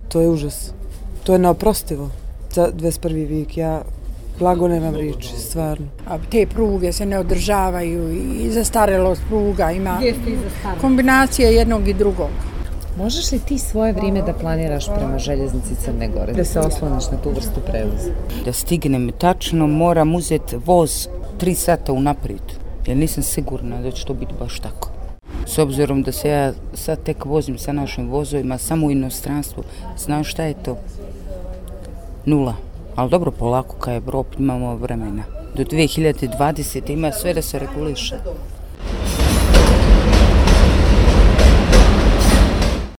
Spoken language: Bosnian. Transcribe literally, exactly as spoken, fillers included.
to je užas. To je neoprostivo za dvadeset prvi vijek. Ja blago nemam riječi, stvarno. A te pruge se ne održavaju i zastarelost pruga ima kombinacije jednog i drugog. Možeš li ti svoje vrijeme da planiraš prema željeznici Crne Gore? Da se osloniš na tu vrstu prevoza? Da stignem tačno moram uzeti voz tri sata unaprijed, jer nisam sigurna da će to biti baš tako. S obzirom da se ja sad tek vozim sa našim vozovima samo u inostranstvu, znaš šta je to? Nula. Ali dobro, polako, kao Evropa imamo vremena. Do dvije hiljade dvadesete ima sve da se reguliše.